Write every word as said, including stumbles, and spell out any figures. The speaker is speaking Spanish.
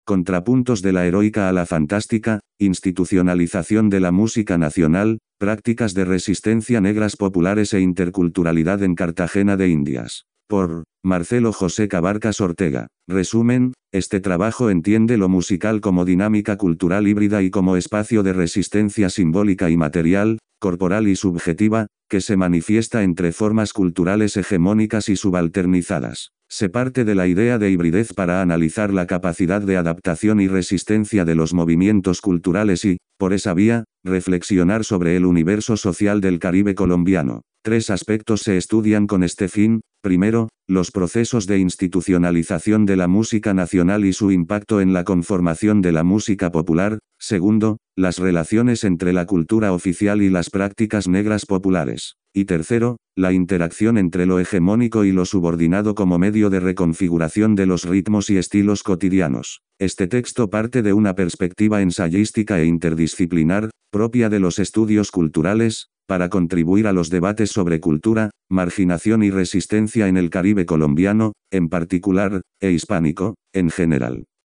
contrapuntos de la heroica a la fantástica, institucionalización de la música nacional, prácticas de resistencia negras populares e interculturalidad en Cartagena de Indias. Por Marcelo José Cabarcas Ortega. Resumen, este trabajo entiende lo musical como dinámica cultural híbrida y como espacio de resistencia simbólica y material, corporal y subjetiva, que se manifiesta entre formas culturales hegemónicas y subalternizadas. Se parte de la idea de hibridez para analizar la capacidad de adaptación y resistencia de los movimientos culturales y, por esa vía, reflexionar sobre el universo social del Caribe colombiano. Tres aspectos se estudian con este fin. Primero, los procesos de institucionalización de la música nacional y su impacto en la conformación de la música popular. Segundo, las relaciones entre la cultura oficial y las prácticas negras populares. Y tercero, la interacción entre lo hegemónico y lo subordinado como medio de reconfiguración de los ritmos y estilos cotidianos. Este texto parte de una perspectiva ensayística e interdisciplinar, propia de los estudios culturales, para contribuir a los debates sobre cultura, marginación y resistencia en el Caribe colombiano, en particular, e hispánico, en general.